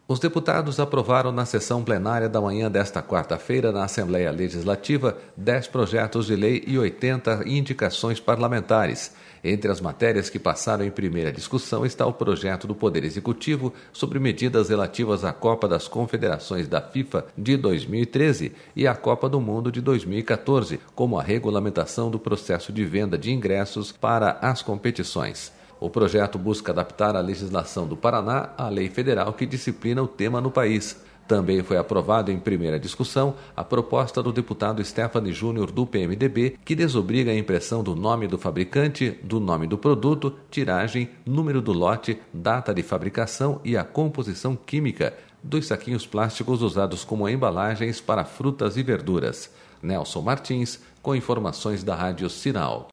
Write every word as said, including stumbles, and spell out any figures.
Os deputados aprovaram na sessão plenária da manhã desta quarta-feira na Assembleia Legislativa dez projetos de lei e oitenta indicações parlamentares. Entre as matérias que passaram em primeira discussão está o projeto do Poder Executivo sobre medidas relativas à Copa das Confederações da FIFA de dois mil e treze e à Copa do Mundo de dois mil e quatorze, como a regulamentação do processo de venda de ingressos para as competições. O projeto busca adaptar a legislação do Paraná à lei federal que disciplina o tema no país. Também foi aprovado em primeira discussão a proposta do deputado Stephanie Júnior do P M D B, que desobriga a impressão do nome do fabricante, do nome do produto, tiragem, número do lote, data de fabricação e a composição química dos saquinhos plásticos usados como embalagens para frutas e verduras. Nelson Martins, com informações da Rádio Sinal.